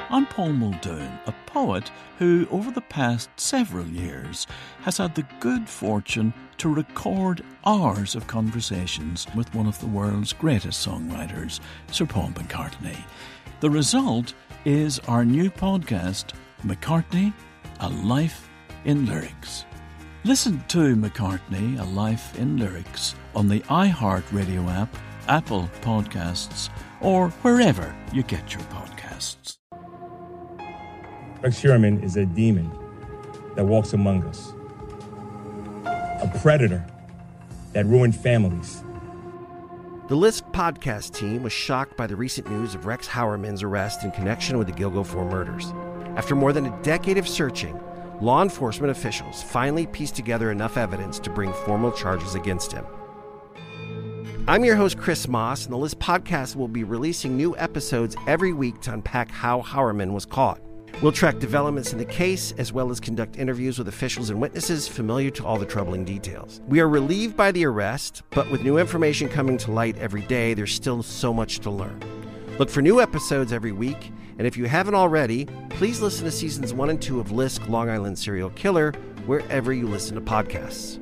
I'm Paul Muldoon, a poet who, over the past several years, has had the good fortune to record hours of conversations with one of the world's greatest songwriters, Sir Paul McCartney. The result is our new podcast, McCartney, A Life in Lyrics. Listen to McCartney, A Life in Lyrics on the iHeartRadio app, Apple Podcasts, or wherever you get your podcasts. Rex Sherman is a demon that walks among us, a predator that ruined families. The List podcast team was shocked by the recent news of Rex Heuermann's arrest in connection with the Gilgo 4 murders. After more than a decade of searching, law enforcement officials finally pieced together enough evidence to bring formal charges against him. I'm your host, Chris Moss, and the List podcast will be releasing new episodes every week to unpack how Heuermann was caught. We'll track developments in the case, as well as conduct interviews with officials and witnesses familiar to all the troubling details. We are relieved by the arrest, but with new information coming to light every day, there's still so much to learn. Look for new episodes every week, and if you haven't already, please listen to seasons 1 and 2 of Lisk, Long Island Serial Killer, wherever you listen to podcasts.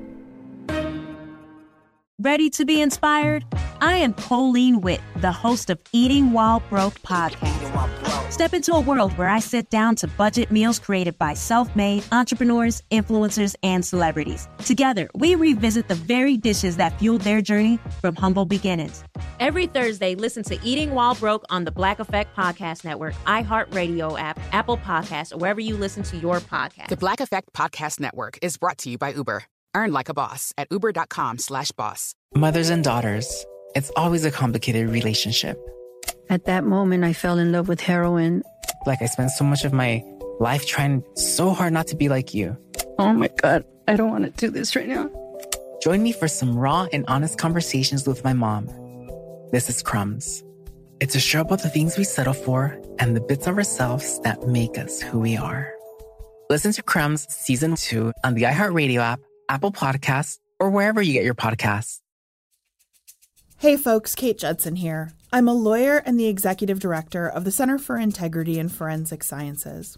Ready to be inspired? I am Colleen Witt, the host of Eating While Broke podcast. Step into a world where I sit down to budget meals created by self-made entrepreneurs, influencers, and celebrities. Together, we revisit the very dishes that fueled their journey from humble beginnings. Every Thursday, listen to Eating While Broke on the Black Effect Podcast Network, iHeartRadio app, Apple Podcasts, or wherever you listen to your podcast. The Black Effect Podcast Network is brought to you by Uber. Earn like a boss at uber.com/boss. Mothers and daughters, it's always a complicated relationship. At that moment, I fell in love with heroin. Like I spent so much of my life trying so hard not to be like you. Oh my God, I don't want to do this right now. Join me for some raw and honest conversations with my mom. This is Crumbs. It's a show about the things we settle for and the bits of ourselves that make us who we are. Listen to Crumbs Season 2 on the iHeartRadio app, Apple Podcasts, or wherever you get your podcasts. Hey folks, Kate Judson here. I'm a lawyer and the executive director of the Center for Integrity in Forensic Sciences.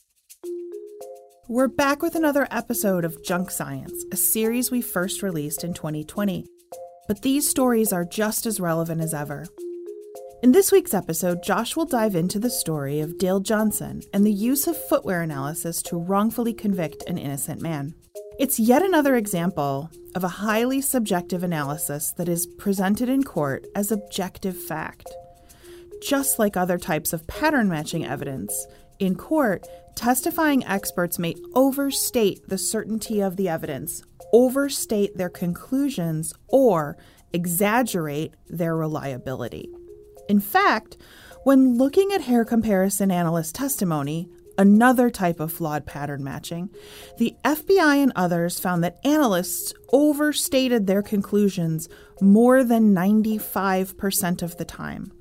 We're back with another episode of Junk Science, a series we first released in 2020. But these stories are just as relevant as ever. In this week's episode, Josh will dive into the story of Dale Johnson and the use of footwear analysis to wrongfully convict an innocent man. It's yet another example of a highly subjective analysis that is presented in court as objective fact. Just like other types of pattern matching evidence, in court, testifying experts may overstate the certainty of the evidence, overstate their conclusions, or exaggerate their reliability. In fact, when looking at hair comparison analyst testimony, another type of flawed pattern matching, the FBI and others found that analysts overstated their conclusions more than 95% of the time.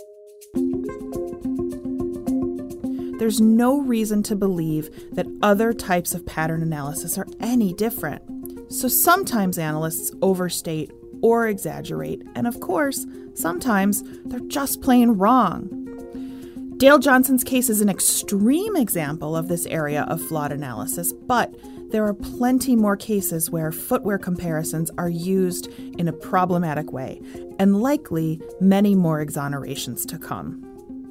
There's no reason to believe that other types of pattern analysis are any different. So sometimes analysts overstate or exaggerate, and of course, sometimes they're just plain wrong. Dale Johnson's case is an extreme example of this area of flawed analysis, but there are plenty more cases where footwear comparisons are used in a problematic way, and likely many more exonerations to come.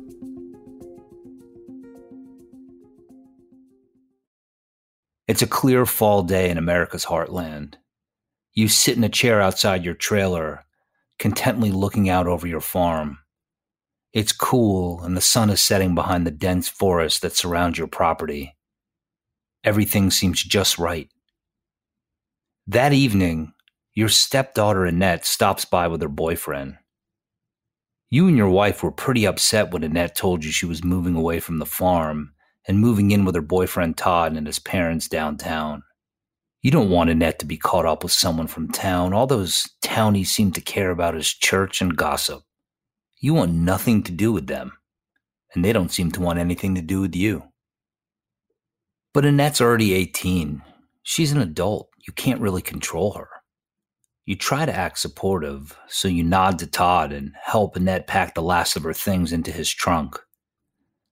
It's a clear fall day in America's heartland. You sit in a chair outside your trailer, contently looking out over your farm. It's cool, and the sun is setting behind the dense forest that surrounds your property. Everything seems just right. That evening, your stepdaughter Annette stops by with her boyfriend. You and your wife were pretty upset when Annette told you she was moving away from the farm and moving in with her boyfriend Todd and his parents downtown. You don't want Annette to be caught up with someone from town. All those townies seem to care about is church and gossip. You want nothing to do with them, and they don't seem to want anything to do with you. But Annette's already 18. She's an adult. You can't really control her. You try to act supportive, so you nod to Todd and help Annette pack the last of her things into his trunk.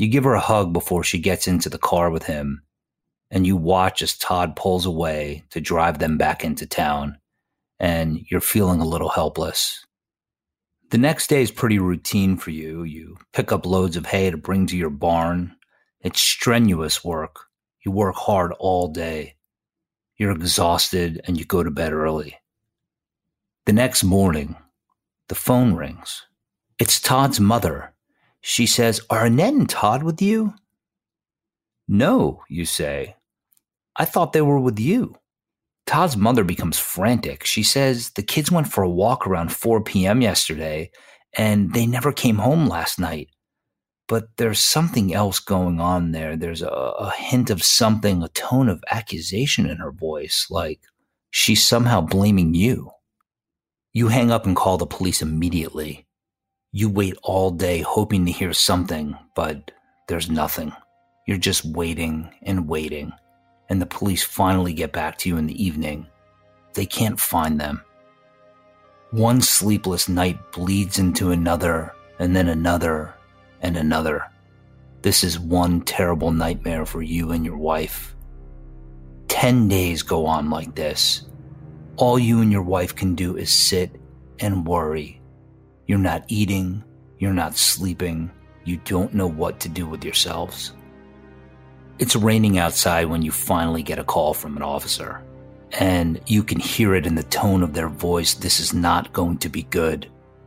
You give her a hug before she gets into the car with him, and you watch as Todd pulls away to drive them back into town, and you're feeling a little helpless. The next day is pretty routine for you. You pick up loads of hay to bring to your barn. It's strenuous work. You work hard all day. You're exhausted and you go to bed early. The next morning, the phone rings. It's Todd's mother. She says, "Are Annette and Todd with you?" "No," you say. "I thought they were with you." Todd's mother becomes frantic. She says the kids went for a walk around 4 p.m. yesterday, and they never came home last night. But there's something else going on there. There's a hint of something, a tone of accusation in her voice, like she's somehow blaming you. You hang up and call the police immediately. You wait all day hoping to hear something, but there's nothing. You're just waiting and waiting. And the police finally get back to you in the evening. They can't find them. One sleepless night bleeds into another, and then another, and another. This is one terrible nightmare for you and your wife. 10 days go on like this. All you and your wife can do is sit and worry. You're not eating, you're not sleeping, you don't know what to do with yourselves. It's raining outside when you finally get a call from an officer, and you can hear it in the tone of their voice. This is not going to be good.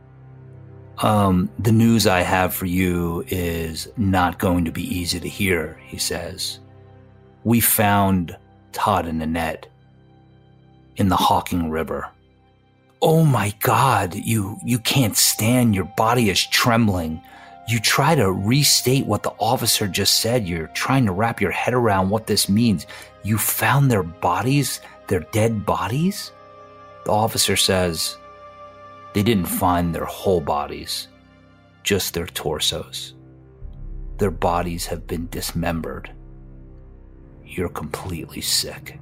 The news I have for you is not going to be easy to hear, he says. We found Todd and Annette in the Hocking River. Oh my God, you can't stand, your body is trembling. You try to restate what the officer just said. You're trying to wrap your head around what this means. You found their bodies, their dead bodies? The officer says they didn't find their whole bodies, just their torsos. Their bodies have been dismembered. You're completely sick.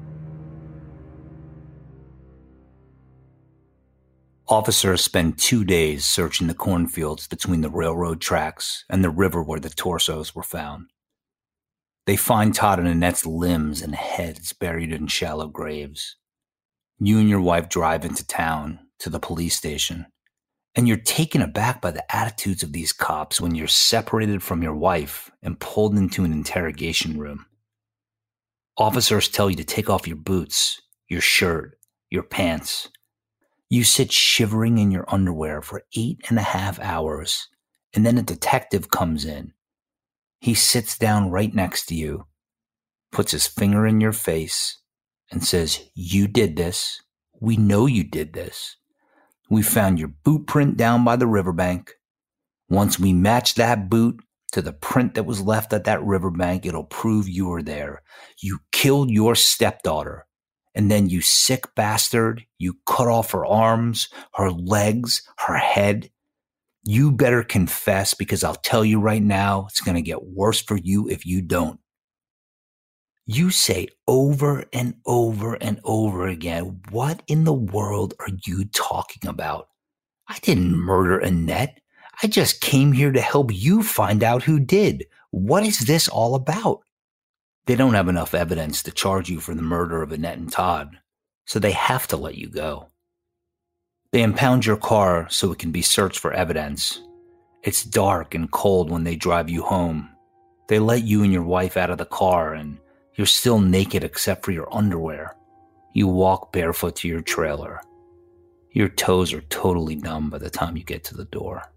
Officers spend 2 days searching the cornfields between the railroad tracks and the river where the torsos were found. They find Todd and Annette's limbs and heads buried in shallow graves. You and your wife drive into town to the police station, and you're taken aback by the attitudes of these cops when you're separated from your wife and pulled into an interrogation room. Officers tell you to take off your boots, your shirt, your pants. You sit shivering in your underwear for 8.5 hours, and then a detective comes in. He sits down right next to you, puts his finger in your face, and says, "You did this. We know you did this. We found your boot print down by the riverbank. Once we match that boot to the print that was left at that riverbank, it'll prove you were there. You killed your stepdaughter. And then, you sick bastard, you cut off her arms, her legs, her head. You better confess, because I'll tell you right now, it's going to get worse for you if you don't." You say over and over and over again, "What in the world are you talking about? I didn't murder Annette. I just came here to help you find out who did. What is this all about?" They don't have enough evidence to charge you for the murder of Annette and Todd, so they have to let you go. They impound your car so it can be searched for evidence. It's dark and cold when they drive you home. They let you and your wife out of the car, and you're still naked except for your underwear. You walk barefoot to your trailer. Your toes are totally numb by the time you get to the door.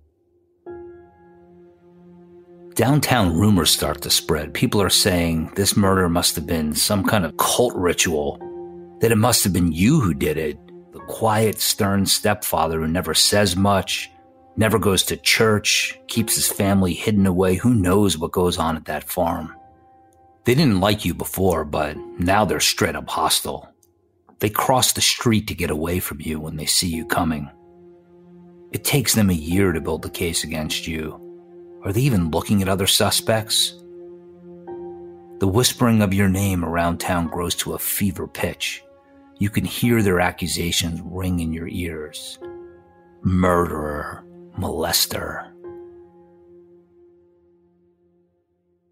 Downtown rumors start to spread. People are saying this murder must have been some kind of cult ritual, that it must have been you who did it. The quiet, stern stepfather who never says much, never goes to church, keeps his family hidden away. Who knows what goes on at that farm? They didn't like you before, but now they're straight up hostile. They cross the street to get away from you when they see you coming. It takes them a year to build the case against you. Are they even looking at other suspects? The whispering of your name around town grows to a fever pitch. You can hear their accusations ring in your ears. Murderer, molester.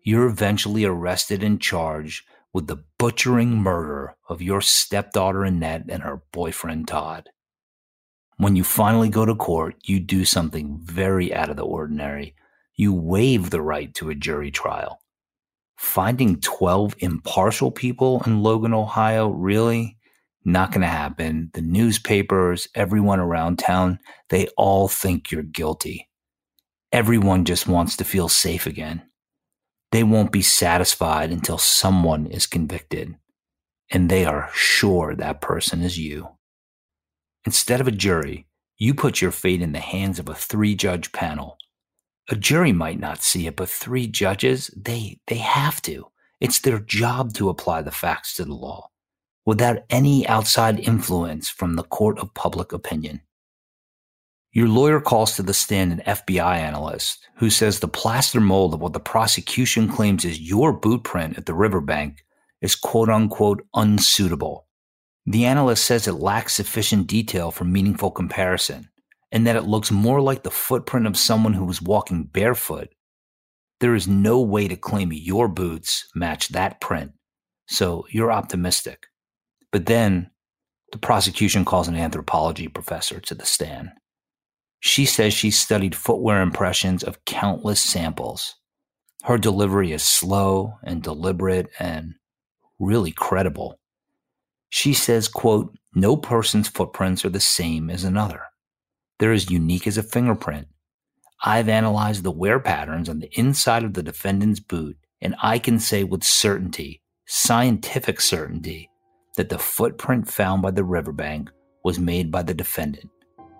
you're eventually arrested and charged with the butchering murder of your stepdaughter Annette and her boyfriend Todd. When you finally go to court, you do something very out of the ordinary. You waive the right to a jury trial. Finding 12 impartial people in Logan, Ohio, really? Not going to happen. The newspapers, everyone around town, they all think you're guilty. Everyone just wants to feel safe again. They won't be satisfied until someone is convicted, and they are sure that person is you. Instead of a jury, you put your fate in the hands of a 3-judge panel. A jury might not see it, but 3 judges, they have to. It's their job to apply the facts to the law, without any outside influence from the court of public opinion. Your lawyer calls to the stand an FBI analyst who says the plaster mold of what the prosecution claims is your boot print at the riverbank is quote-unquote unsuitable. The analyst says it lacks sufficient detail for meaningful comparison, and that it looks more like the footprint of someone who was walking barefoot. There is no way to claim your boots match that print, so you're optimistic. But then, the prosecution calls an anthropology professor to the stand. She says she studied footwear impressions of countless samples. Her delivery is slow and deliberate and really credible. She says, quote, "No person's footprints are the same as another. They're as unique as a fingerprint. I've analyzed the wear patterns on the inside of the defendant's boot, and I can say with certainty, scientific certainty, that the footprint found by the riverbank was made by the defendant."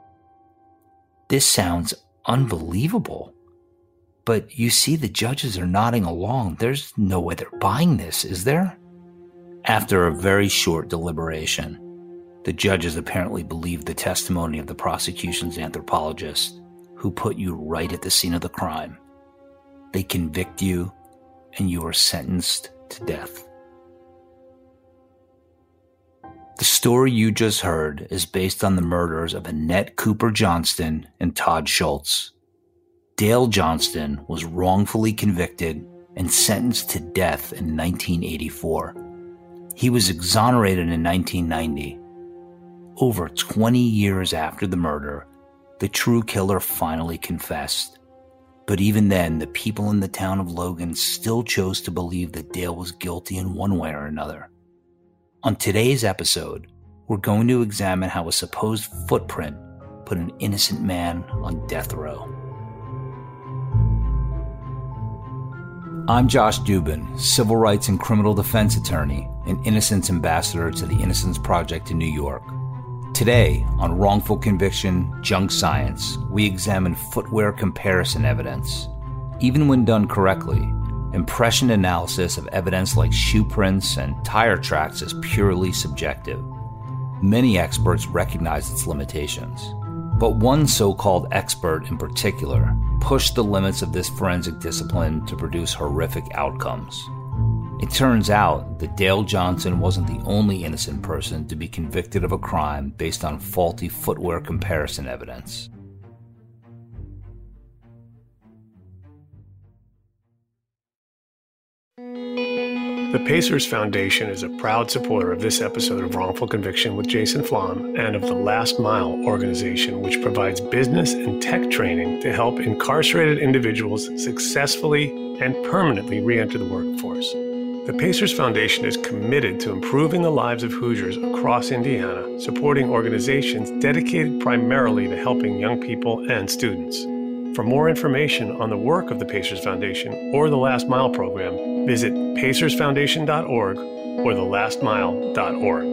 This sounds unbelievable. But you see the judges are nodding along. There's no way they're buying this, is there? After a very short deliberation, the judges apparently believed the testimony of the prosecution's anthropologist, who put you right at the scene of the crime. They convict you, and you are sentenced to death. The story you just heard is based on the murders of Annette Cooper Johnston and Todd Schultz. Dale Johnston was wrongfully convicted and sentenced to death in 1984. He was exonerated in 1990. Over 20 years after the murder, the true killer finally confessed. But even then, the people in the town of Logan still chose to believe that Dale was guilty in one way or another. On today's episode, we're going to examine how a supposed footprint put an innocent man on death row. I'm Josh Dubin, civil rights and criminal defense attorney and Innocence Ambassador to the Innocence Project in New York. Today, on Wrongful Conviction, Junk Science, we examine footwear comparison evidence. Even when done correctly, impression analysis of evidence like shoe prints and tire tracks is purely subjective. Many experts recognize its limitations, but one so-called expert in particular pushed the limits of this forensic discipline to produce horrific outcomes. It turns out that Dale Johnston wasn't the only innocent person to be convicted of a crime based on faulty footwear comparison evidence. The Pacers Foundation is a proud supporter of this episode of Wrongful Conviction with Jason Flom and of the Last Mile organization, which provides business and tech training to help incarcerated individuals successfully and permanently re-enter the workforce. The Pacers Foundation is committed to improving the lives of Hoosiers across Indiana, supporting organizations dedicated primarily to helping young people and students. For more information on the work of the Pacers Foundation or the Last Mile program, visit pacersfoundation.org or thelastmile.org.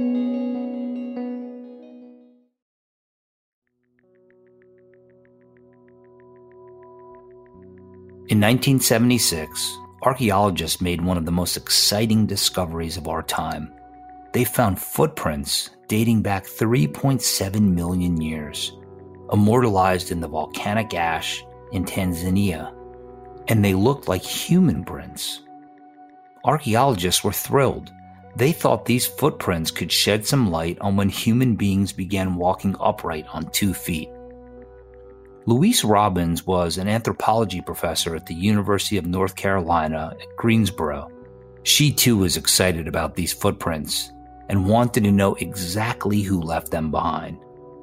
In 1976, archaeologists made one of the most exciting discoveries of our time. They found footprints dating back 3.7 million years, immortalized in the volcanic ash in Tanzania, and they looked like human prints. Archaeologists were thrilled. They thought these footprints could shed some light on when human beings began walking upright on 2 feet. Louise Robbins was an anthropology professor at the University of North Carolina at Greensboro. She too was excited about these footprints and wanted to know exactly who left them behind.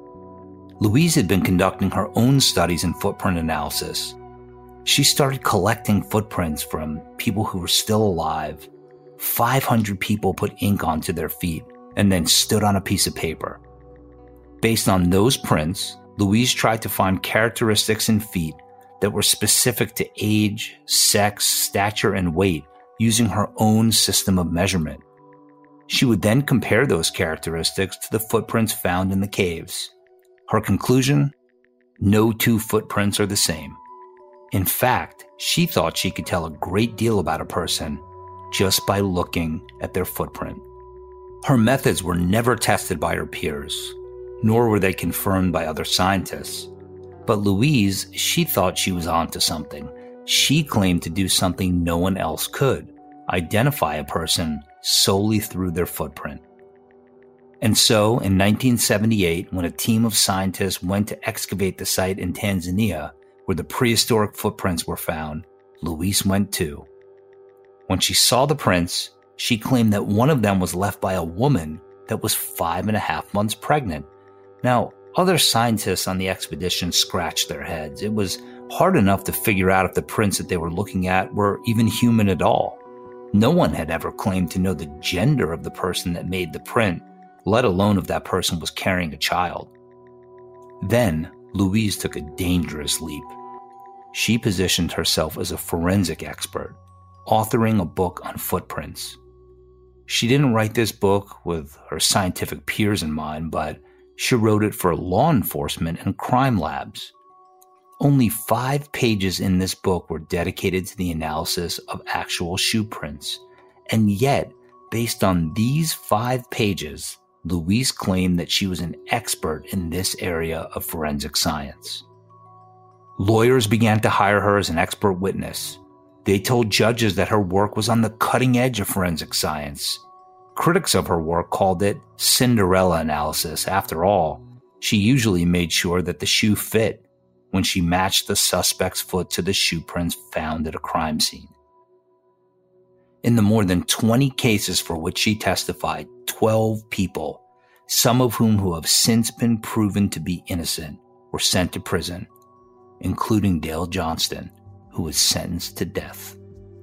Louise had been conducting her own studies in footprint analysis. She started collecting footprints from people who were still alive. 500 people put ink onto their feet and then stood on a piece of paper. Based on those prints, Louise tried to find characteristics in feet that were specific to age, sex, stature, and weight using her own system of measurement. She would then compare those characteristics to the footprints found in the caves. Her conclusion? No two footprints are the same. In fact, she thought she could tell a great deal about a person just by looking at their footprint. Her methods were never tested by her peers, nor were they confirmed by other scientists. But Louise, she thought she was onto something. She claimed to do something no one else could, identify a person solely through their footprint. And so, in 1978, when a team of scientists went to excavate the site in Tanzania, where the prehistoric footprints were found, Louise went too. When she saw the prints, she claimed that one of them was left by a woman that was 5.5 months pregnant. Now, other scientists on the expedition scratched their heads. It was hard enough to figure out if the prints that they were looking at were even human at all. No one had ever claimed to know the gender of the person that made the print, let alone if that person was carrying a child. Then, Louise took a dangerous leap. She positioned herself as a forensic expert, authoring a book on footprints. She didn't write this book with her scientific peers in mind, but she wrote it for law enforcement and crime labs. Only 5 pages in this book were dedicated to the analysis of actual shoe prints. And yet, based on these 5 pages, Louise claimed that she was an expert in this area of forensic science. Lawyers began to hire her as an expert witness. They told judges that her work was on the cutting edge of forensic science. Critics of her work called it Cinderella analysis. After all, she usually made sure that the shoe fit when she matched the suspect's foot to the shoe prints found at a crime scene. In the more than 20 cases for which she testified, 12 people, some of whom who have since been proven to be innocent, were sent to prison, including Dale Johnston, who was sentenced to death.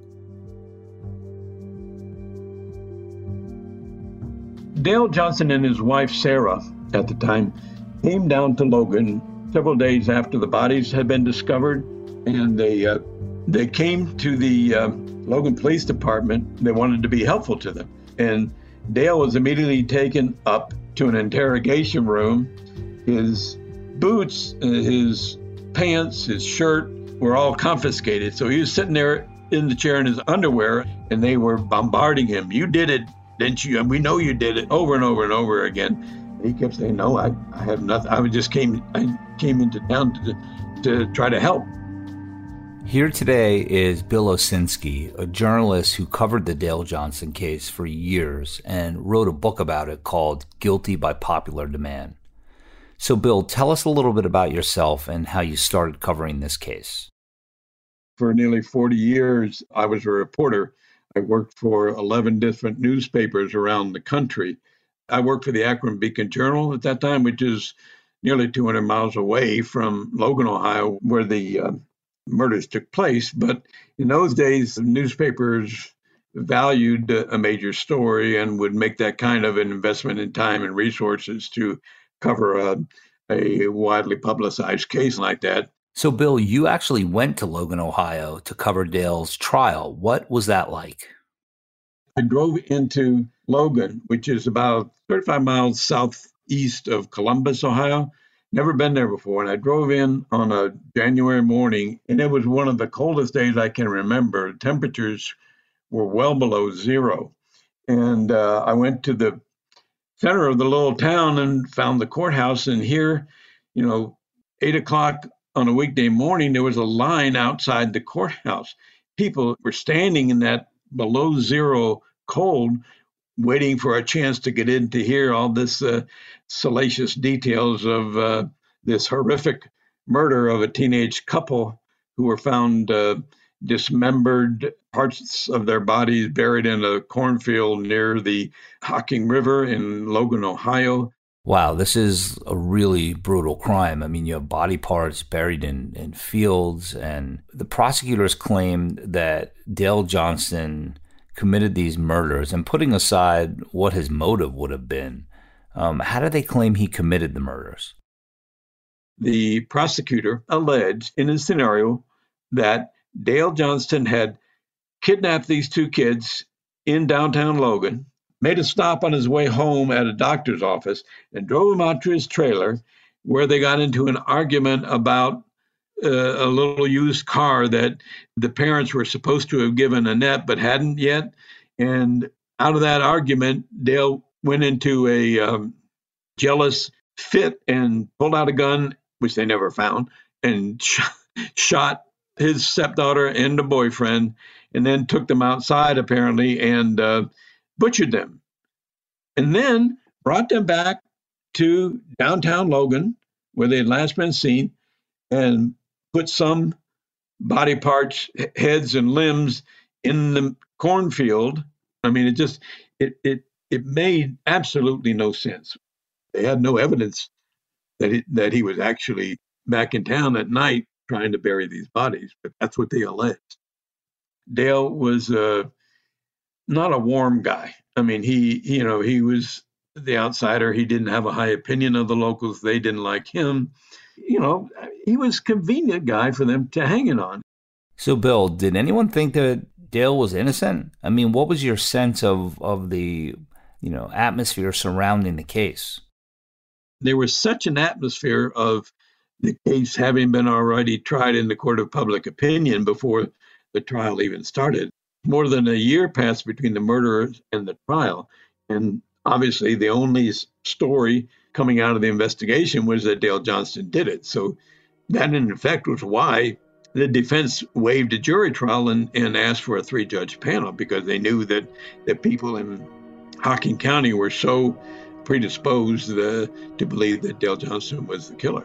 Dale Johnston and his wife, Sarah, at the time, came down to Logan several days after the bodies had been discovered, and they came to the Logan Police Department. They wanted to be helpful to them. And Dale was immediately taken up to an interrogation room. His boots, his pants, his shirt were all confiscated. So he was sitting there in the chair in his underwear, and they were bombarding him. You did it, didn't you? And we know you did it, over and over and over again. He kept saying, no, I have nothing. I came into town to try to help. Here today is Bill Osinski, a journalist who covered the Dale Johnston case for years and wrote a book about it called Guilty by Popular Demand. So, Bill, tell us a little bit about yourself and how you started covering this case. For nearly 40 years, I was a reporter. I worked for 11 different newspapers around the country. I worked for the Akron Beacon Journal at that time, which is nearly 200 miles away from Logan, Ohio, where the murders took place. But in those days, newspapers valued a major story and would make that kind of an investment in time and resources to cover a widely publicized case like that. So, Bill, you actually went to Logan, Ohio to cover Dale's trial. What was that like? I drove into Logan, which is about 35 miles southeast of Columbus, Ohio. Never been there before. And I drove in on a January morning, and it was one of the coldest days I can remember. Temperatures were well below zero. And I went to the center of the little town and found the courthouse. And here, 8 o'clock on a weekday morning, there was a line outside the courthouse. People were standing in that below zero cold, waiting for a chance to get in to hear all this salacious details of this horrific murder of a teenage couple who were found dismembered, parts of their bodies buried in a cornfield near the Hocking River in Logan, Ohio. Wow, this is a really brutal crime. I mean, you have body parts buried in fields, and the prosecutors claim that Dale Johnston committed these murders. And putting aside what his motive would have been, how do they claim he committed the murders? The prosecutor alleged in a scenario that Dale Johnston had kidnapped these two kids in downtown Logan, made a stop on his way home at a doctor's office, and drove him out to his trailer, where they got into an argument about a little used car that the parents were supposed to have given Annette but hadn't yet. And out of that argument, Dale went into a jealous fit and pulled out a gun, which they never found, and shot his stepdaughter and the boyfriend, and then took them outside, apparently, and butchered them. And then brought them back to downtown Logan, where they had last been seen, and put some body parts, heads and limbs in the cornfield. I mean, it made absolutely no sense. They had no evidence that he was actually back in town at night trying to bury these bodies, but that's what they alleged. Dale was not a warm guy. I mean, he was the outsider. He didn't have a high opinion of the locals. They didn't like him. He was a convenient guy for them to hang it on. So, Bill, did anyone think that Dale was innocent? I mean, what was your sense of the, atmosphere surrounding the case? There was such an atmosphere of the case having been already tried in the court of public opinion before the trial even started. More than a year passed between the murder and the trial. And obviously the only story coming out of the investigation was that Dale Johnston did it. So that in effect was why the defense waived a jury trial and asked for a 3-judge panel, because they knew that the people in Hocking County were so predisposed to believe that Dale Johnston was the killer.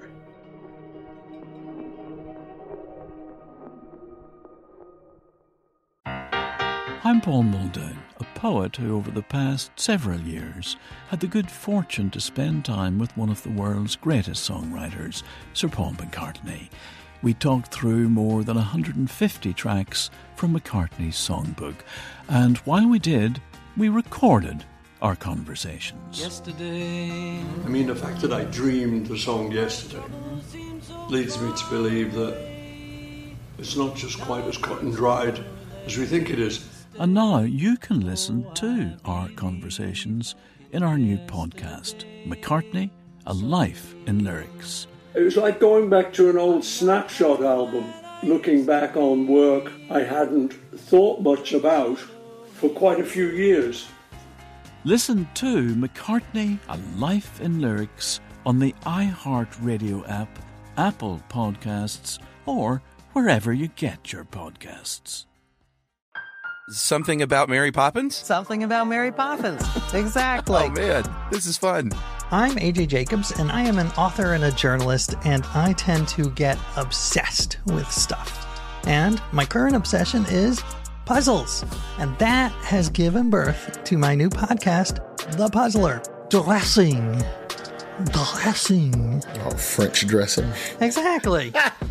I'm Paul Muldoon, a poet who over the past several years had the good fortune to spend time with one of the world's greatest songwriters, Sir Paul McCartney. We talked through more than 150 tracks from McCartney's songbook, and while we did, we recorded our conversations. Yesterday. I mean, the fact that I dreamed the song yesterday leads me to believe that it's not just quite as cut and dried as we think it is. And now you can listen to our conversations in our new podcast, McCartney, A Life in Lyrics. It was like going back to an old Snapshot album, looking back on work I hadn't thought much about for quite a few years. Listen to McCartney, A Life in Lyrics on the iHeartRadio app, Apple Podcasts, or wherever you get your podcasts. Something about Mary Poppins? Something about Mary Poppins. Exactly. Oh, man, this is fun. I'm AJ Jacobs, and I am an author and a journalist, and I tend to get obsessed with stuff. And my current obsession is puzzles. And that has given birth to my new podcast, The Puzzler. Dressing. Oh, French dressing. Exactly.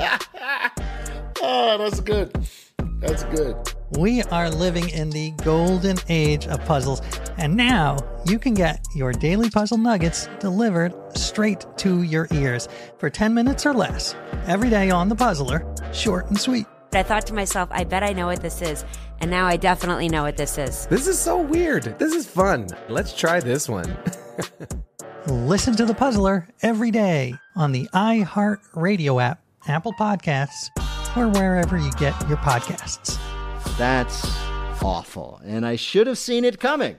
Oh, that's good. That's good. We are living in the golden age of puzzles, and now you can get your daily puzzle nuggets delivered straight to your ears for 10 minutes or less every day on The Puzzler, short and sweet. I thought to myself, I bet I know what this is, and now I definitely know what this is. This is so weird. This is fun. Let's try this one. Listen to The Puzzler every day on the iHeartRadio app, Apple Podcasts, or wherever you get your podcasts. That's awful, and I should have seen it coming.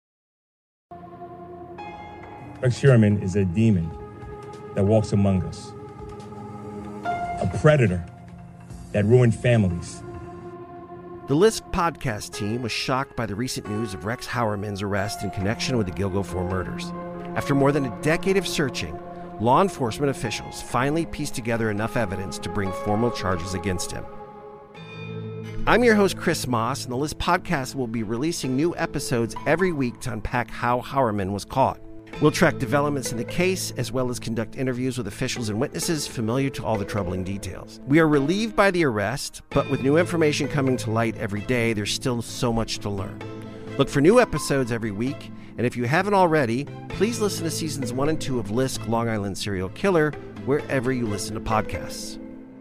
Rex Sherman is a demon that walks among us, a predator that ruined families. The List podcast team was shocked by the recent news of Rex Heuermann's arrest in connection with the Gilgo 4 murders. After more than a decade of searching, law enforcement officials finally pieced together enough evidence to bring formal charges against him. I'm your host, Chris Moss, and the List podcast will be releasing new episodes every week to unpack how Hauermann was caught. We'll track developments in the case, as well as conduct interviews with officials and witnesses familiar to all the troubling details. We are relieved by the arrest, but with new information coming to light every day, there's still so much to learn. Look for new episodes every week, and if you haven't already, please listen to seasons 1 and 2 of Lisk, Long Island Serial Killer, wherever you listen to podcasts.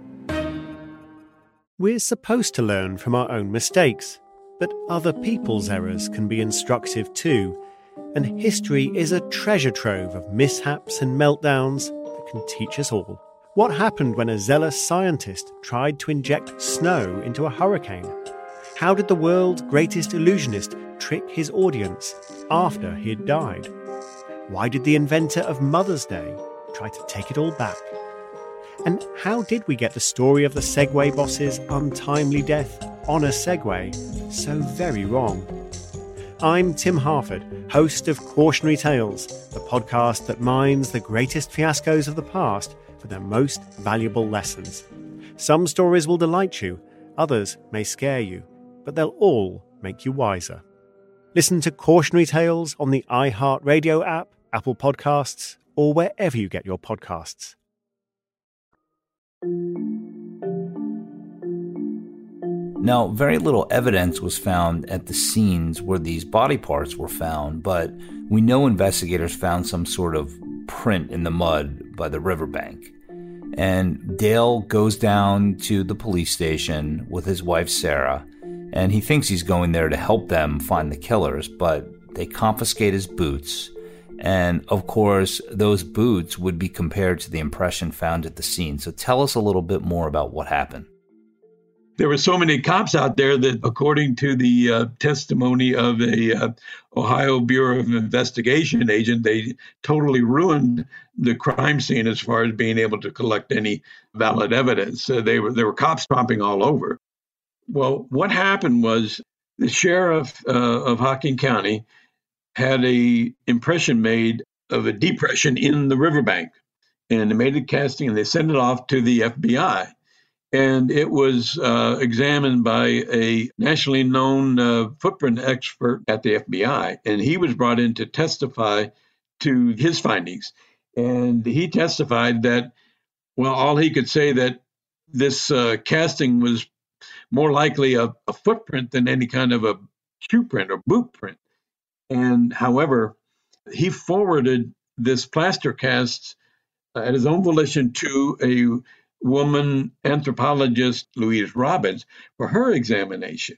We're supposed to learn from our own mistakes, but other people's errors can be instructive too. And history is a treasure trove of mishaps and meltdowns that can teach us all. What happened when a zealous scientist tried to inject snow into a hurricane? How did the world's greatest illusionist trick his audience after he had died? Why did the inventor of Mother's Day try to take it all back? And how did we get the story of the Segway boss's untimely death on a Segway so very wrong? I'm Tim Harford, host of Cautionary Tales, the podcast that mines the greatest fiascos of the past for their most valuable lessons. Some stories will delight you, others may scare you, but they'll all make you wiser. Listen to Cautionary Tales on the iHeartRadio app, Apple Podcasts, or wherever you get your podcasts. Now, very little evidence was found at the scenes where these body parts were found, but we know investigators found some sort of print in the mud by the riverbank. And Dale goes down to the police station with his wife, Sarah, and he thinks he's going there to help them find the killers, but they confiscate his boots. And, of course, those boots would be compared to the impression found at the scene. So tell us a little bit more about what happened. There were so many cops out there that, according to the testimony of a Ohio Bureau of Investigation agent, they totally ruined the crime scene as far as being able to collect any valid evidence. There were cops stomping all over. Well, what happened was the sheriff of Hocking County had a impression made of a depression in the riverbank, and they made a casting and they sent it off to the FBI. And it was examined by a nationally known footprint expert at the FBI. And he was brought in to testify to his findings. And he testified that, well, all he could say that this casting was more likely a footprint than any kind of a shoe print or boot print. And however, he forwarded this plaster cast at his own volition to a woman anthropologist, Louise Robbins, for her examination.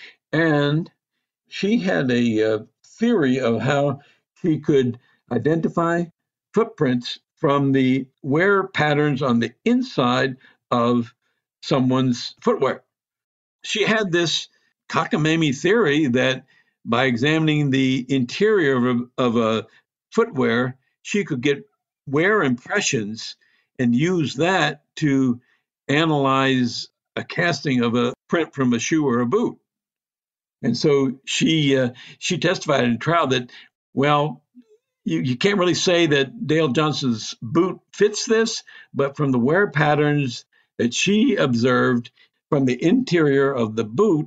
And she had a theory of how she could identify footprints from the wear patterns on the inside of someone's footwear. She had this cockamamie theory that by examining the interior of a footwear, she could get wear impressions and use that to analyze a casting of a print from a shoe or a boot. And so she testified in trial that, well, you can't really say that Dale Johnson's boot fits this, but from the wear patterns that she observed from the interior of the boot,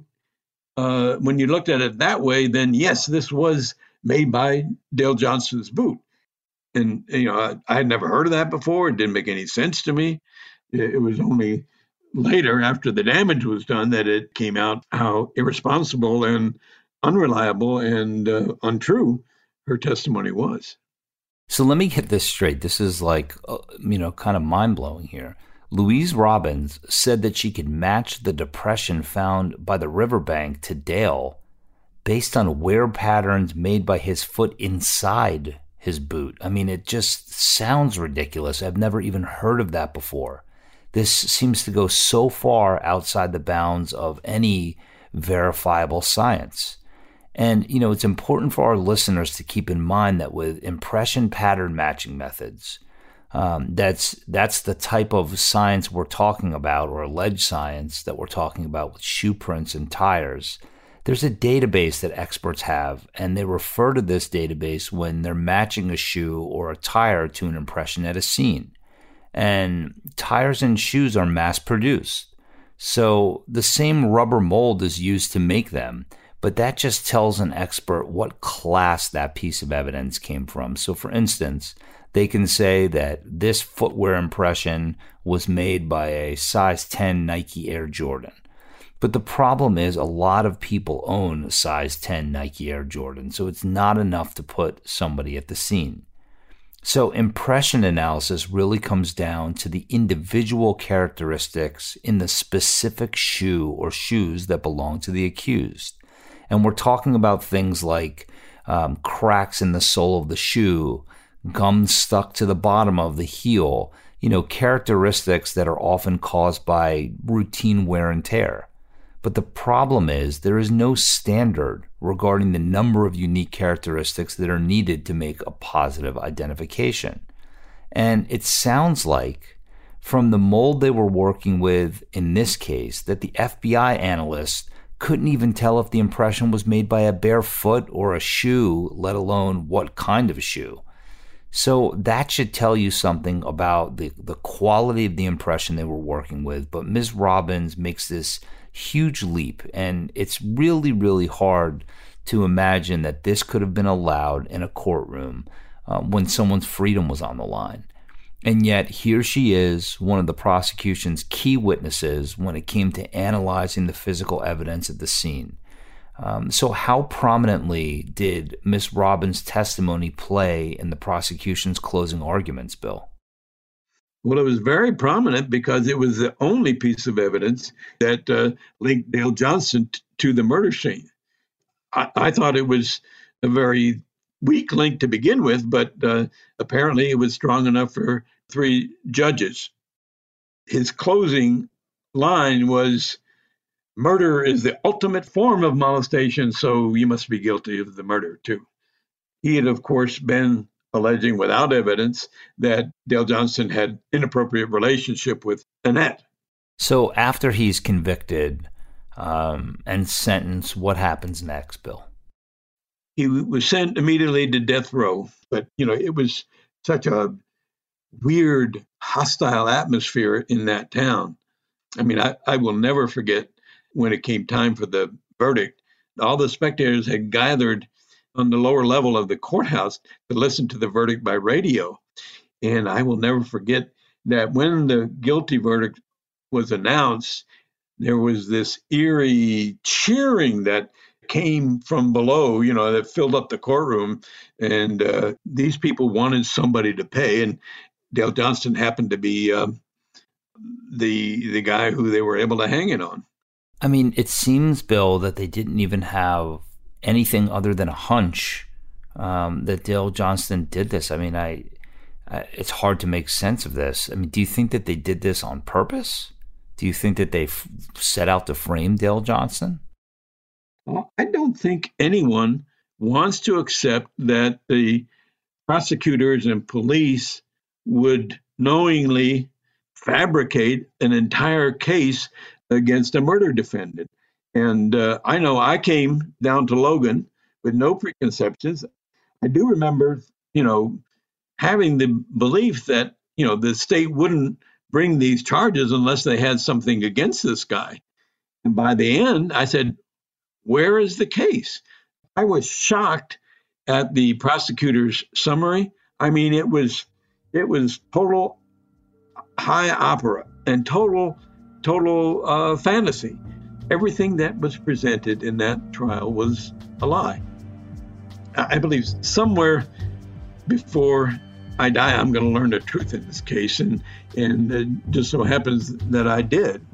when you looked at it that way, then yes, this was made by Dale Johnson's boot. And, I had never heard of that before. It didn't make any sense to me. It was only later, after the damage was done, that it came out how irresponsible and unreliable and untrue her testimony was. So let me get this straight. This is like, kind of mind-blowing here. Louise Robbins said that she could match the depression found by the riverbank to Dale based on wear patterns made by his foot inside his boot. I mean, it just sounds ridiculous. I've never even heard of that before. This seems to go so far outside the bounds of any verifiable science. And, it's important for our listeners to keep in mind that with impression pattern matching methods, that's the type of science we're talking about, or alleged science that we're talking about with shoe prints and tires. There's a database that experts have, and they refer to this database when they're matching a shoe or a tire to an impression at a scene. And tires and shoes are mass-produced. So the same rubber mold is used to make them, but that just tells an expert what class that piece of evidence came from. So for instance, they can say that this footwear impression was made by a size 10 Nike Air Jordan. But the problem is a lot of people own a size 10 Nike Air Jordan, so it's not enough to put somebody at the scene. So impression analysis really comes down to the individual characteristics in the specific shoe or shoes that belong to the accused. And we're talking about things like cracks in the sole of the shoe, gum stuck to the bottom of the heel, characteristics that are often caused by routine wear and tear. But the problem is there is no standard regarding the number of unique characteristics that are needed to make a positive identification. And it sounds like, from the mold they were working with in this case, that the FBI analysts couldn't even tell if the impression was made by a bare foot or a shoe, let alone what kind of shoe. So that should tell you something about the quality of the impression they were working with. But Ms. Robbins makes this huge leap, and it's really, really hard to imagine that this could have been allowed in a courtroom when someone's freedom was on the line. And yet here she is, one of the prosecution's key witnesses when it came to analyzing the physical evidence at the scene. So how prominently did Ms. Robbins' testimony play in the prosecution's closing arguments, Bill? Well, it was very prominent because it was the only piece of evidence that linked Dale Johnston to the murder scene. I thought it was a very weak link to begin with, but apparently it was strong enough for 3 judges. His closing line was, "Murder is the ultimate form of molestation, so you must be guilty of the murder too." He had, of course, been alleging without evidence that Dale Johnston had inappropriate relationship with Annette. So after he's convicted and sentenced, what happens next, Bill? He was sent immediately to death row. But, it was such a weird, hostile atmosphere in that town. I mean, I will never forget when it came time for the verdict. All the spectators had gathered on the lower level of the courthouse to listen to the verdict by radio. And I will never forget that when the guilty verdict was announced, there was this eerie cheering that came from below, that filled up the courtroom. And these people wanted somebody to pay. And Dale Johnston happened to be the guy who they were able to hang it on. I mean, it seems, Bill, that they didn't even have anything other than a hunch that Dale Johnston did this. I mean, it's hard to make sense of this. I mean, do you think that they did this on purpose? Do you think that they set out to frame Dale Johnston? Well, I don't think anyone wants to accept that the prosecutors and police would knowingly fabricate an entire case against a murder defendant. And I know I came down to Logan with no preconceptions. I do remember, having the belief that, the state wouldn't bring these charges unless they had something against this guy. And by the end, I said, where is the case? I was shocked at the prosecutor's summary. I mean, it was total high opera and total fantasy. Everything that was presented in that trial was a lie. I believe somewhere before I die, I'm going to learn the truth in this case, and it just so happens that I did.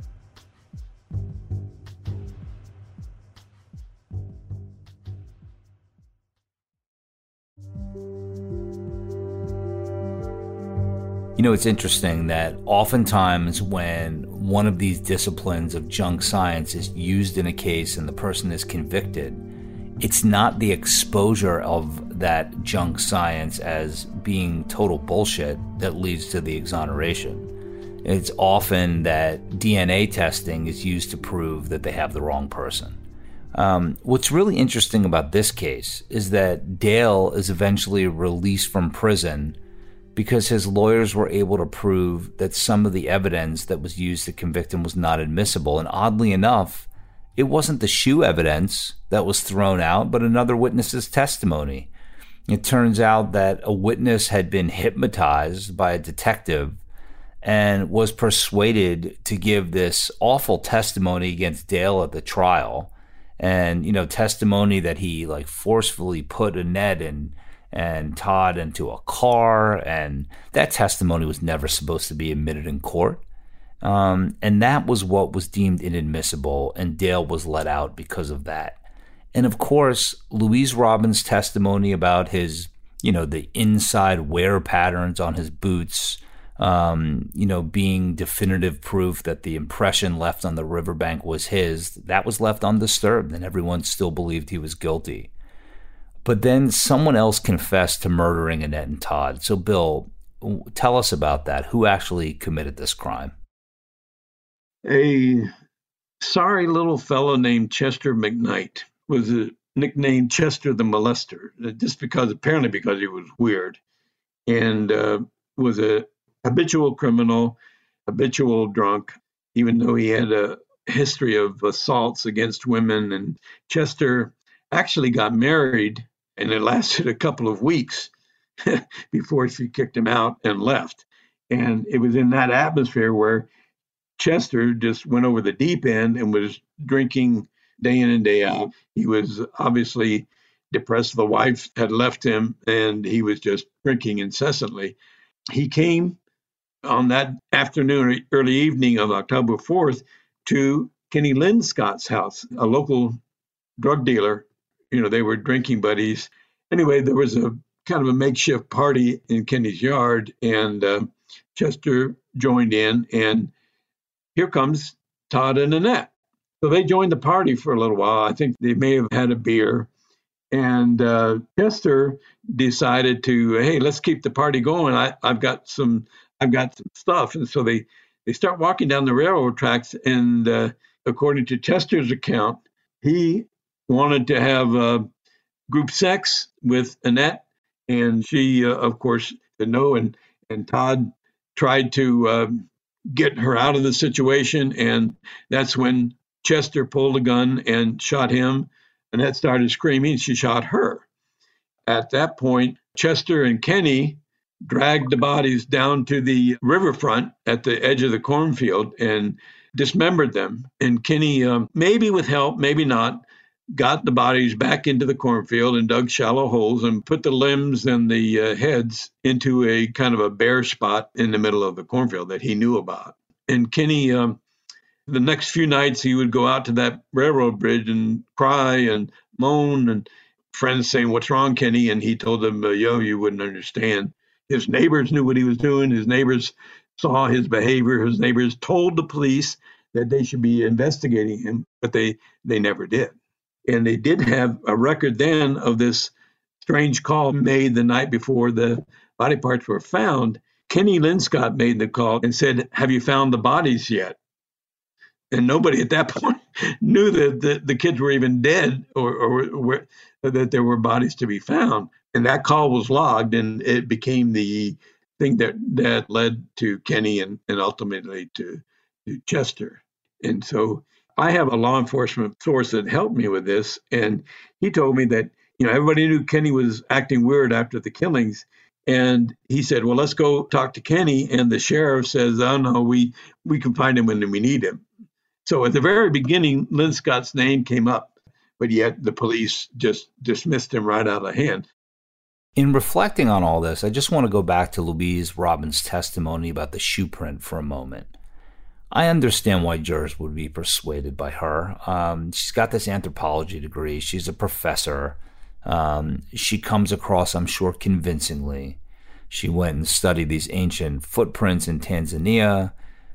It's interesting that oftentimes when one of these disciplines of junk science is used in a case and the person is convicted, it's not the exposure of that junk science as being total bullshit that leads to the exoneration. It's often that DNA testing is used to prove that they have the wrong person. What's really interesting about this case is that Dale is eventually released from prison because his lawyers were able to prove that some of the evidence that was used to convict him was not admissible. And oddly enough, it wasn't the shoe evidence that was thrown out, but another witness's testimony. It turns out that a witness had been hypnotized by a detective and was persuaded to give this awful testimony against Dale at the trial. And, testimony that he forcefully put Annette and Todd into a car, and that testimony was never supposed to be admitted in court. And that was what was deemed inadmissible, and Dale was let out because of that. And of course, Louise Robbins' testimony about his, the inside wear patterns on his boots, being definitive proof that the impression left on the riverbank was his, that was left undisturbed, and everyone still believed he was guilty. But then someone else confessed to murdering Annette and Todd. So, Bill, tell us about that. Who actually committed this crime? A sorry little fellow named Chester McKnight was nicknamed Chester the Molester, just apparently because he was weird, and was a habitual criminal, habitual drunk, even though he had a history of assaults against women. And Chester actually got married, and it lasted a couple of weeks before she kicked him out and left. And it was in that atmosphere where Chester just went over the deep end and was drinking day in and day out. He was obviously depressed. The wife had left him, and he was just drinking incessantly. He came on that afternoon, early evening of October 4th, to Kenny Linscott's house, a local drug dealer. They were drinking buddies. Anyway, there was a kind of a makeshift party in Kenny's yard, and Chester joined in, and here comes Todd and Annette. So they joined the party for a little while. I think they may have had a beer, and Chester decided to, hey, let's keep the party going. I've got some stuff. And so they start walking down the railroad tracks, and according to Chester's account, he wanted to have group sex with Annette, and she, of course, said no, and Todd tried to get her out of the situation, and that's when Chester pulled a gun and shot him. Annette started screaming. She shot her. At that point, Chester and Kenny dragged the bodies down to the riverfront at the edge of the cornfield and dismembered them. And Kenny, maybe with help, maybe not, got the bodies back into the cornfield and dug shallow holes and put the limbs and the heads into a kind of a bare spot in the middle of the cornfield that he knew about. And Kenny, the next few nights, he would go out to that railroad bridge and cry and moan, and friends saying, "What's wrong, Kenny?" And he told them, "Yo, you wouldn't understand." His neighbors knew what he was doing. His neighbors saw his behavior. His neighbors told the police that they should be investigating him, but they never did. And they did have a record then of this strange call made the night before the body parts were found. Kenny Linscott made the call and said, "Have you found the bodies yet?" And nobody at that point knew that the kids were even dead or that there were bodies to be found. And that call was logged, and it became the thing that led to Kenny and ultimately to Chester. And so I have a law enforcement source that helped me with this, and he told me that everybody knew Kenny was acting weird after the killings, and he said, "Well, let's go talk to Kenny." And the sheriff says, "Oh no, we can find him when we need him." So at the very beginning, Linscott's name came up, but yet the police just dismissed him right out of hand. In reflecting on all this, I just want to go back to Louise Robbins' testimony about the shoe print for a moment. I understand why jurors would be persuaded by her. She's got this anthropology degree. She's a professor. She comes across, I'm sure, convincingly. She went and studied these ancient footprints in Tanzania.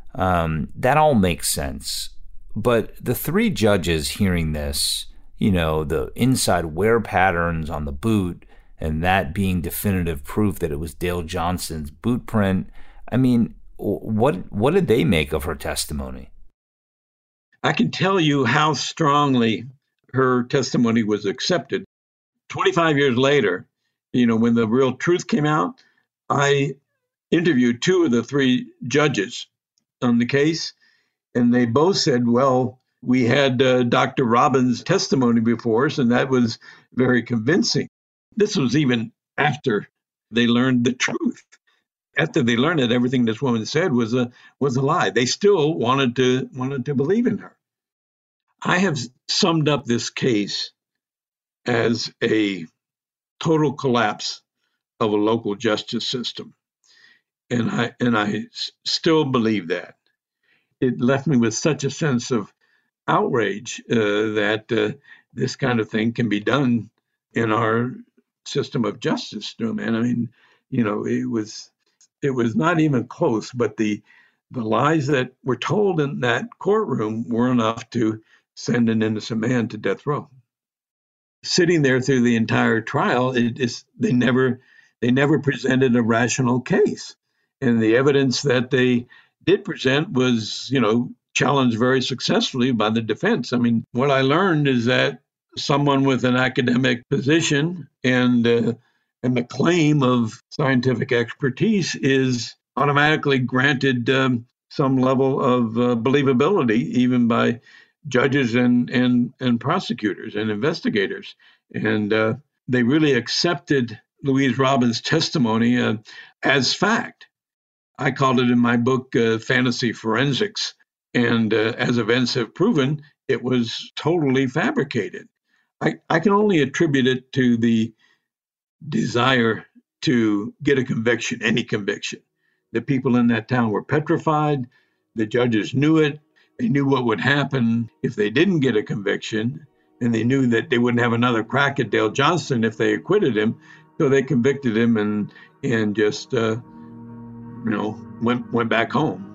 That all makes sense. But the three judges hearing this, the inside wear patterns on the boot, and that being definitive proof that it was Dale Johnston's boot print, I mean, what did they make of her testimony? I can tell you how strongly her testimony was accepted. 25 years later, when the real truth came out, I interviewed 2 of the 3 judges on the case, and they both said, well, we had Dr. Robbins' testimony before us, and that was very convincing. This was even after they learned the truth. After they learned that everything this woman said was a lie, they still wanted to believe in her. I have summed up this case as a total collapse of a local justice system, and I still believe that. It left me with such a sense of outrage that this kind of thing can be done in our system of justice, man. I mean, it was not even close, but the lies that were told in that courtroom were enough to send an innocent man to death row. Sitting there through the entire trial, they never presented a rational case, and the evidence that they did present was, challenged very successfully by the defense. I mean, what I learned is that someone with an academic position and the claim of scientific expertise is automatically granted some level of believability, even by judges and prosecutors and investigators. And they really accepted Louise Robbins' testimony as fact. I called it in my book fantasy forensics. And as events have proven, it was totally fabricated. I can only attribute it to the desire to get a conviction, any conviction. The people in that town were petrified. The judges knew it. They knew what would happen if they didn't get a conviction, and they knew that they wouldn't have another crack at Dale Johnston if they acquitted him. So they convicted him and just went back home.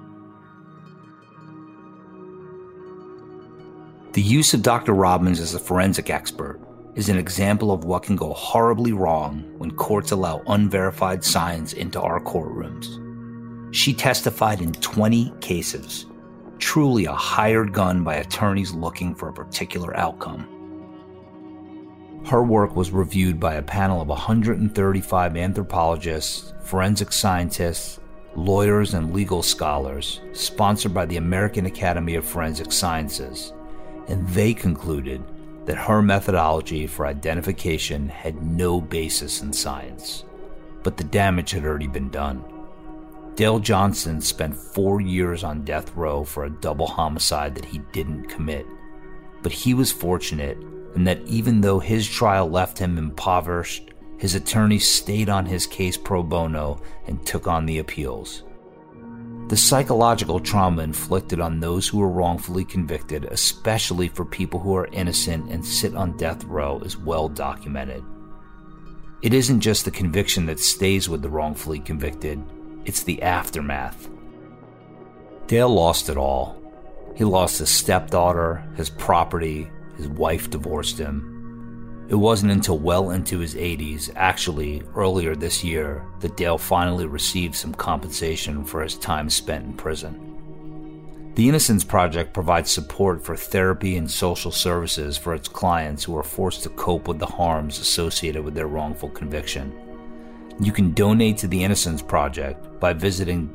The use of Dr. Robbins as a forensic expert is an example of what can go horribly wrong when courts allow unverified science into our courtrooms. She testified in 20 cases, truly a hired gun by attorneys looking for a particular outcome. Her work was reviewed by a panel of 135 anthropologists, forensic scientists, lawyers, and legal scholars, sponsored by the American Academy of Forensic Sciences, and they concluded that her methodology for identification had no basis in science. But the damage had already been done. Dale Johnston spent 4 years on death row for a double homicide that he didn't commit. But he was fortunate in that even though his trial left him impoverished, his attorneys stayed on his case pro bono and took on the appeals. The psychological trauma inflicted on those who are wrongfully convicted, especially for people who are innocent and sit on death row, is well documented. It isn't just the conviction that stays with the wrongfully convicted, it's the aftermath. Dale lost it all. He lost his stepdaughter, his property, his wife divorced him. It wasn't until well into his 80s, actually earlier this year, that Dale finally received some compensation for his time spent in prison. The Innocence Project provides support for therapy and social services for its clients who are forced to cope with the harms associated with their wrongful conviction. You can donate to the Innocence Project by visiting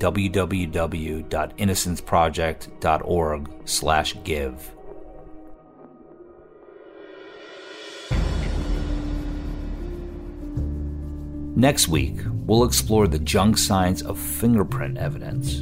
www.innocenceproject.org/give. Next week, we'll explore the junk science of fingerprint evidence.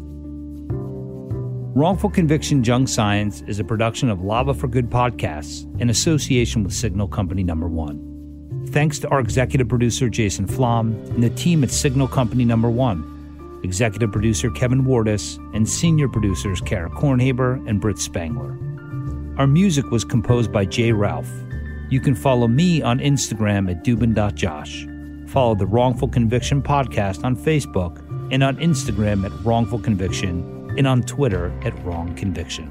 Wrongful Conviction Junk Science is a production of Lava for Good Podcasts in association with Signal Company No. 1. Thanks to our executive producer, Jason Flom, and the team at Signal Company No. 1, executive producer Kevin Wardis, and senior producers Kara Kornhaber and Britt Spangler. Our music was composed by Jay Ralph. You can follow me on Instagram at Dubin.Josh. Follow the Wrongful Conviction Podcast on Facebook and on Instagram at Wrongful Conviction and on Twitter at Wrong Conviction.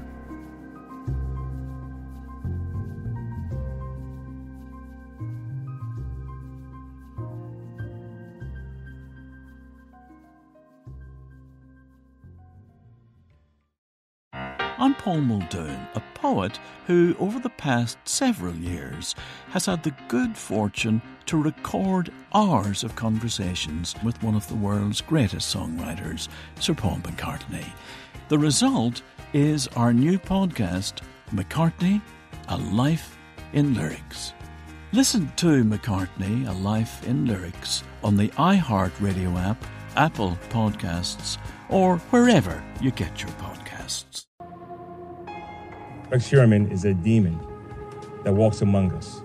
I'm Paul Muldoon, a poet who, over the past several years, has had the good fortune to record hours of conversations with one of the world's greatest songwriters, Sir Paul McCartney. The result is our new podcast, McCartney, A Life in Lyrics. Listen to McCartney, A Life in Lyrics on the iHeartRadio app, Apple Podcasts, or wherever you get your podcasts. Rex Sherman is a demon that walks among us,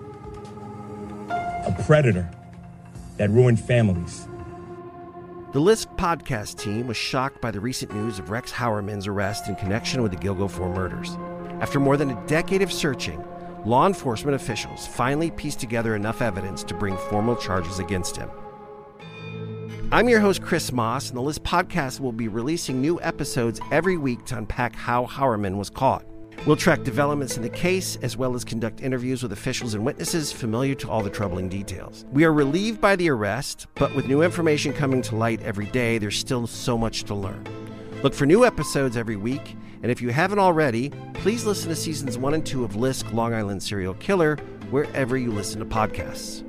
a predator that ruined families. The List podcast team was shocked by the recent news of Rex Heuermann's arrest in connection with the Gilgo 4 murders. After more than a decade of searching, law enforcement officials finally pieced together enough evidence to bring formal charges against him. I'm your host, Chris Moss, and the List podcast will be releasing new episodes every week to unpack how Heuermann was caught. We'll track developments in the case, as well as conduct interviews with officials and witnesses familiar to all the troubling details. We are relieved by the arrest, but with new information coming to light every day, there's still so much to learn. Look for new episodes every week, and if you haven't already, please listen to seasons 1 and 2 of Lisk, Long Island Serial Killer, wherever you listen to podcasts.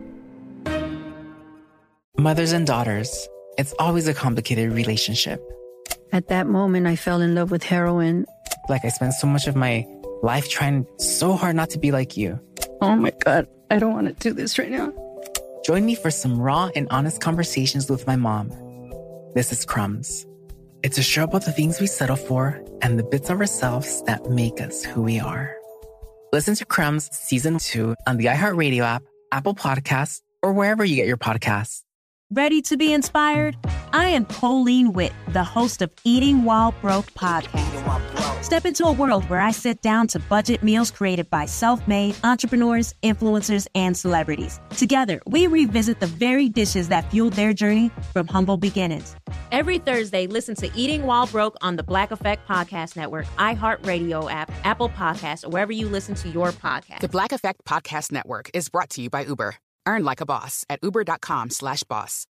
Mothers and daughters, it's always a complicated relationship. At that moment, I fell in love with heroin. Like I spent so much of my life trying so hard not to be like you. Oh my God, I don't want to do this right now. Join me for some raw and honest conversations with my mom. This is Crumbs. It's a show about the things we settle for and the bits of ourselves that make us who we are. Listen to Crumbs Season 2 on the iHeartRadio app, Apple Podcasts, or wherever you get your podcasts. Ready to be inspired? I am Colleen Witt, the host of Eating While Broke podcast. Step into a world where I sit down to budget meals created by self-made entrepreneurs, influencers, and celebrities. Together, we revisit the very dishes that fueled their journey from humble beginnings. Every Thursday, listen to Eating While Broke on the Black Effect Podcast Network, iHeartRadio app, Apple Podcasts, or wherever you listen to your podcast. The Black Effect Podcast Network is brought to you by Uber. Earn like a boss at uber.com/boss.